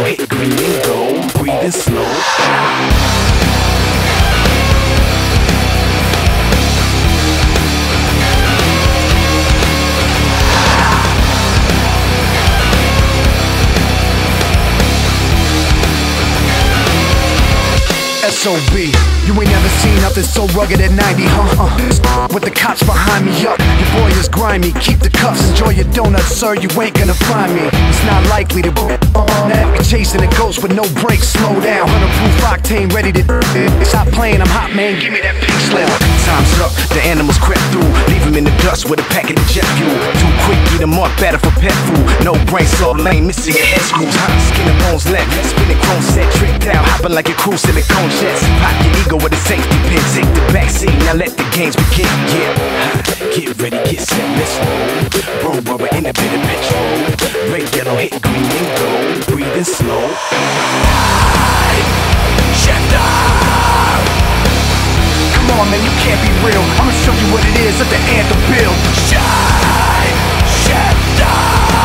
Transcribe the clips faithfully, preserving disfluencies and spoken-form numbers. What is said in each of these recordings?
hit green and gold, breathing slow. S O B, you ain't never seen nothing so rugged at ninety, huh? Uh, with the cops behind me up, your boy is grimy. Keep the cuffs, enjoy your donuts, sir, you ain't gonna find me. It's not likely to be uh, chasing a ghost with no brakes, slow down. Hundred proof octane, ready to stop playing, I'm hot, man, give me that pink slip. Time's up, the animals crept through, leave him in the dust with a packet of jet fuel. Too quick, eat him up, better for pet food. No brain, so lame, missing your head screws. Hot skin and bones left, spinning chrome set, tricked out, hopping like a cruise silicone jets. Pop your ego with a safety pin, take the backseat, now let the games begin. Yeah, get ready, get set, let's roll. Roll rubber in a bit of petrol. Red, yellow, hit green and gold, breathing slow. Shifter! Come on, man, you can't be real. I'ma show you what it is at the anthem build. Shine, shifter!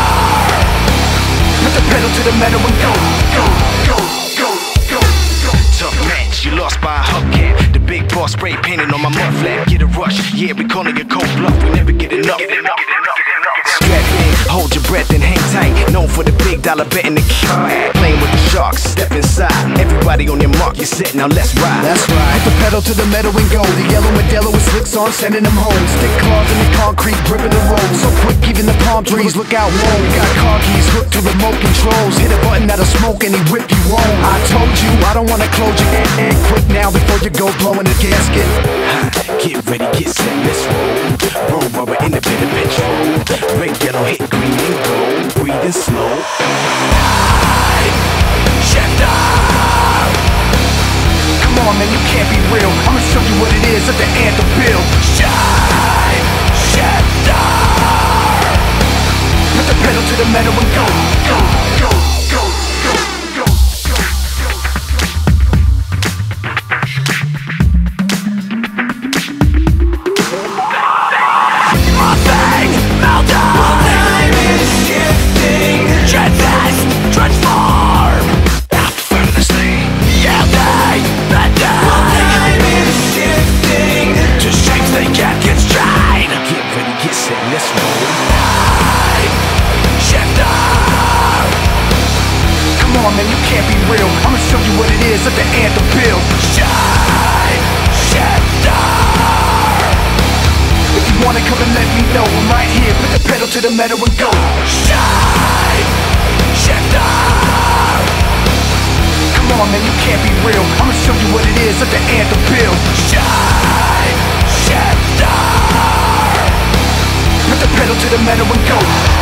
Put the pedal to the metal and go, go, go, go, go, go. Tough match, you lost by a hubcap. The big boss spray painted on my mud flap. Get a rush, yeah, we calling it cold bluff. We never get enough. Get enough. Strap in, hold your breath and hang tight. Known for the big dollar bet in the cat. Playing with the sharks, step inside. Everybody on your mark, you're set, now let's ride. That's right. Put the pedal to the metal and go. The yellow Modelo with slicks on, sending them home. Stick claws in the concrete, gripping the road. So quick, even the palm trees look out low. We got car keys hooked to remote controls. Hit a button that'll smoke and he whip you home. I told you, I don't wanna close your head. Quick now before you go blowing the gasket. Get ready, get set, let's roll. Roll rubber in a bit of petrol. Red, yellow, hit green and gold, breathing slow. Shifter! Come on, man, you can't be real. I'ma show you what it is at the anthem build. Shine, shifter! Put the pedal to the metal and go, go, go, go, go, go, go. My thing melted. Time is shifting. Transist, transform. Effortlessly. Yielding, bending. Time is shifting. To shapes they can't constrain. Get ready, get set, let's roll. Time shifter. Come on, man, you can't be real. I'ma show you what it is at the anthem build. Shine, shifter. If you wanna come and let me know, I'm right here. Put the pedal to the metal and go. Shine, shifter. Come on, man, you can't be real. I'ma show you what it is at the anthem build. Shine, shifter. Put the pedal to the metal and go.